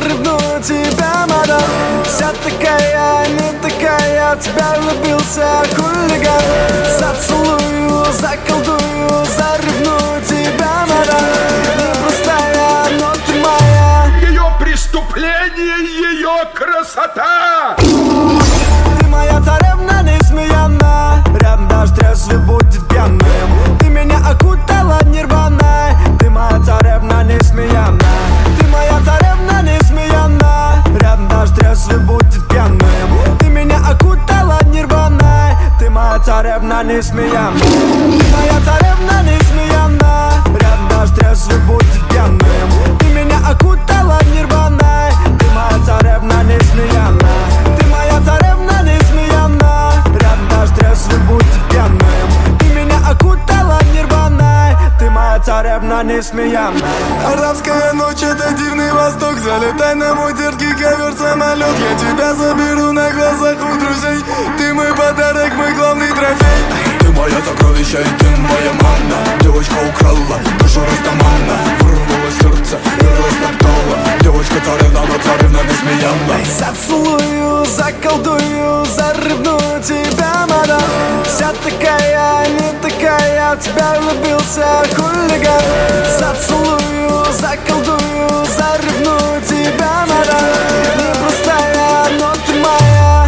ревную тебя, мадам. Вся такая, не такая, в тебя влюбился хулиган. Зацелую, заколдую, заревную тебя, мадам. Непростая, но ты моя. Ее преступление, ее красота. Ты моя царевна несмеянная, рядом даже трезвый будет пьяным. Ты меня окутала нирваной, ты моя царевна несмеянная. Ты моя царевна несмеянная, рядом даже трезвый будет пьяным. Ты меня окутала нирваной, ты моя царевна несмеянная. Ты моя царевна несмеянная, рядом даже трезвый будет пьяным. Ты меня окутала нирваной, ты моя царевна несмеянная. Ты моя царевна несмеянная, рядом даже трезвый будет пьяным. Ты меня окутала нирваной, ты моя царевна несмеянная. Арабская ночь — это дивный восток. Залетай на мой терпкий ковер-самолет. Я тебя заберу на глазах у друзей. Ты мой подарок, мой главный трофей. Ты моя сокровище и ты моя манна. Девочка украла душу Растамана. Вырвала сердце и растоптала. Девочка царевна, но царевна несмеянная. Зацелую, заколдую, заревную тебя, мадам. Вся такая, не такая, в тебя влюбился хулиган. Зацелую, заколдую, заревную тебя, мадам. Непростая, но ты моя.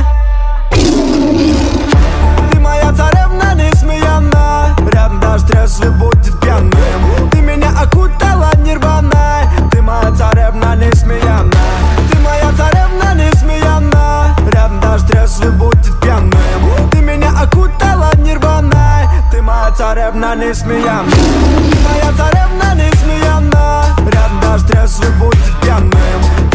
Ты моя царевна несмеянная, рядом даже трезвый будет пьяным. Ты меня окутала нирваной, ты моя царевна несмеянная. Ты моя царевна несмеянная, рядом даже трезвый будет пьяным. Ты меня окутала нирваной, ты моя царевна несмеянная. Ты моя царевна несмеянная, рядом даже трезвый будет пьяным.